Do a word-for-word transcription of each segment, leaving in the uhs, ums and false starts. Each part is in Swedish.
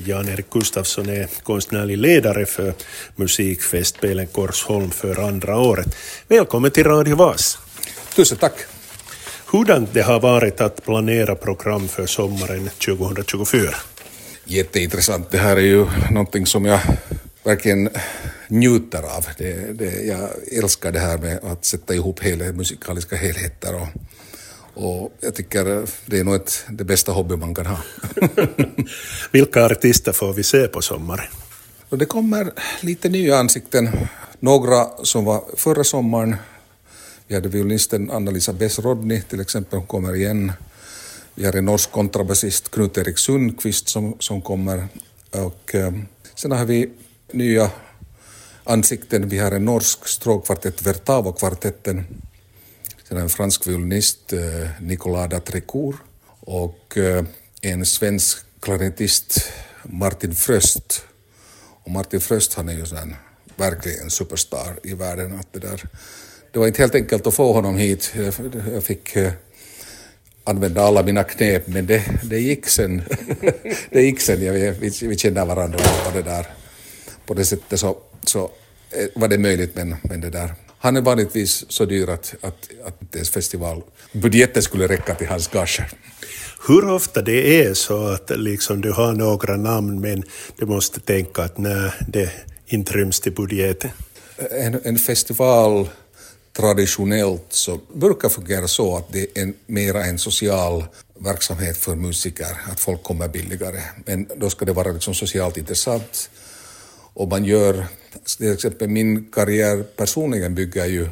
Jan-Erik Gustafsson är konstnärlig ledare för musikfestspelen Korsholm för andra året. Välkommen till Radio Vas. Tusen tack. Hurdant det har varit att planera program för sommaren tjugohundratjugofyra? Jätteintressant. Det här är ju någonting som jag verkligen njuter av. Det, det, jag älskar det här med att sätta ihop hela musikaliska helheter och, och jag tycker det är nog ett, det bästa hobby man kan ha. Vilka artister får vi se på sommaren? Och det kommer lite nya ansikten. Några som var förra sommaren. Vi hade violinisten Anna-Lisa Bess-Rodney till exempel, hon kommer igen. Vi har en norsk kontrabasist Knut-Erik Sundqvist som, som kommer. Och eh, sen har vi nya ansikten. Vi har en norsk stråkkvartett, Vertavo-kvartetten. Sen har en fransk violinist, eh, Nicolas Datrecourt. Och eh, en svensk klarinettist, Martin Fröst. Och Martin Fröst, han är ju sån, verkligen en superstar i världen. Att det, där, det var inte helt enkelt att få honom hit. Jag, jag fick eh, använda alla mina knep, men det, det gick sen. det gick sen, jag, vi, vi känner varandra och det där. På det sättet så, så var det möjligt, men, men det där. Han är vanligtvis så dyr att, att, att ens festivalbudgeten skulle räcka till hans gager. Hur ofta det är så att liksom du har några namn men du måste tänka att nej, det inte ryms till budgeten? En, en festival traditionellt så brukar fungera så att det är en, mera en social verksamhet för musiker, att folk kommer billigare. Men då ska det vara liksom socialt intressant. Och man gör, till exempel min karriär personligen bygger ju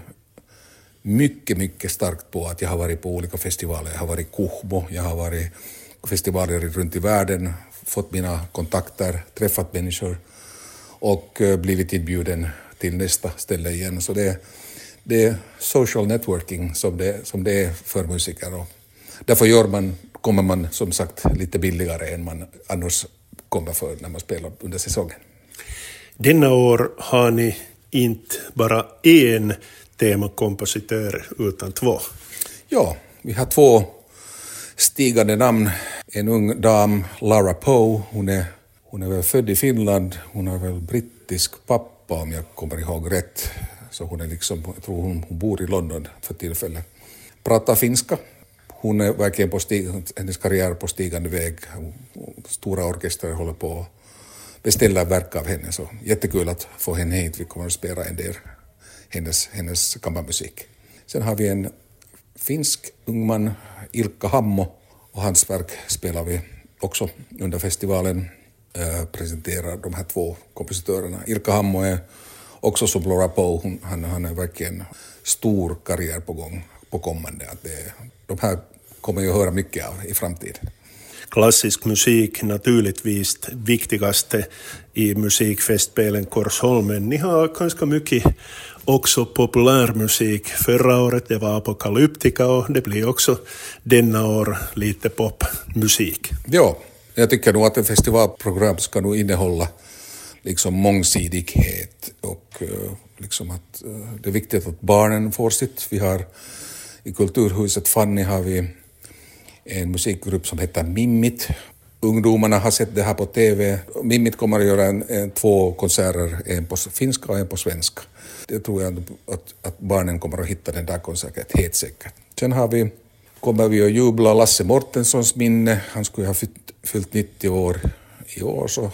mycket, mycket starkt på att jag har varit på olika festivaler. Jag har varit i Kuhmo, jag har varit på festivaler runt i världen, fått mina kontakter, träffat människor och blivit inbjuden till nästa ställe igen. Så det, det är social networking som det, som det är för musiker. Och därför gör man, kommer man som sagt lite billigare än man annars kommer för när man spelar under säsongen. Denna år har ni inte bara en temakompositör utan två. Ja, vi har två stigande namn. En ung dam, Lara Poe, hon är, hon är väl född i Finland. Hon har väl brittisk pappa om jag kommer ihåg rätt. Så hon är liksom, jag tror hon, hon bor i London för tillfället. Pratar finska. Hon är verkligen på stig, hennes karriär på stigande väg. Stora orkestrar håller på att beställa verk av henne. Så jättekul att få henne hit. Vi kommer att spela en del hennes, hennes kammarmusik. Sen har vi en finsk ungman, Ilkka Hammo. Och hans verk spelar vi också under festivalen. Äh, presenterar de här två kompositörerna. Ilkka Hammo är också som Lara Poe. Hon, han, han är verkligen stor karriär på gång, på kommande. Att det, de här kommer ju att höra mycket av i framtiden. Klassisk musik naturligtvis viktigaste i musikfestspelen Korsholmen. Ni har ganska mycket också populärmusik. Förra året det var Apocalyptica och det blir också denna år lite popmusik. Ja, jag tycker nog att ett festivalprogram ska nog innehålla liksom mångsidighet och uh, liksom att uh, det är viktigt att barnen får sitt. Vi har i Kulturhuset Fanny har vi en musikgrupp som heter Mimmit. Ungdomarna har sett det här på tv. Mimmit kommer att göra en, en, två konserter, en på finska och en på svenska. Det tror jag att, att barnen kommer att hitta den där konserten helt säkert. Sen har vi, kommer vi att jubla Lasse Mortenssons minne. Han skulle ha fyllt, fyllt nittio år i år. Så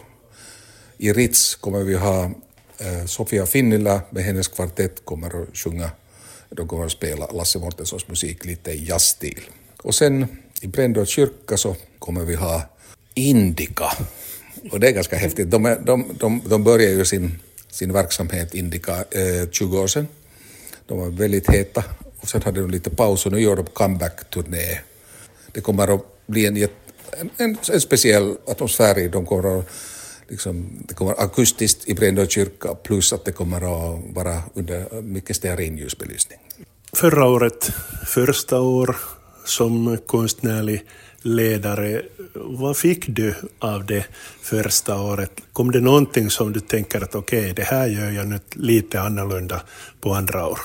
i Ritz kommer vi ha eh, Sofia Finnila med hennes kvartett kommer att sjunga. De kommer att spela Lasse Mortenssons musik lite i jazzstil. Och sen i Brändå kyrka så kommer vi ha Indica. Och det är ganska häftigt. De, är, de, de, de börjar ju sin, sin verksamhet Indica eh, tjugo år sedan. De var väldigt heta. Och sen hade de lite paus och nu gör de comeback-turné. Det kommer att bli en, en, en, en speciell atmosfär i. De kommer att, liksom, det kommer akustiskt i Brändå kyrka plus att det kommer att vara under mycket stearinljusbelysning. Förra året, första år som konstnärlig ledare, vad fick du av det första året? Kom det någonting som du tänker att okej, okay, det här gör jag nu lite annorlunda på andra år?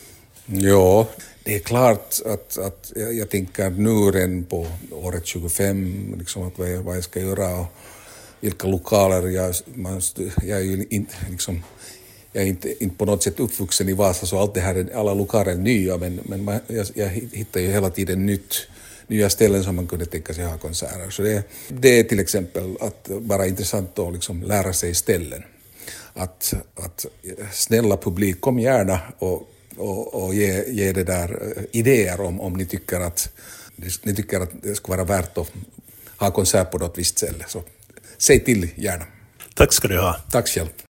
Ja, det är klart att, att jag, jag tänker nu redan på året tjugofem, liksom att vad jag, vad jag ska göra. Och vilka lokaler. Jag, man, jag är ju inte, liksom, jag är inte, inte på något sätt uppvuxen i Vasa, så allt det här, alla lokaler är nya, men, men man, jag, jag hittar ju hela tiden nytt, nya ställen som man kunde tänka sig ha konserter. Så det, det är till exempel att bara intressant att liksom lära sig ställen. Att, att snälla publik, kom gärna och, och, och ge, ge det där idéer om, om ni tycker att ni tycker att det ska vara värt att ha konsert på något visst ställe. Så säg till gärna. Tack ska du ha. Tack själv.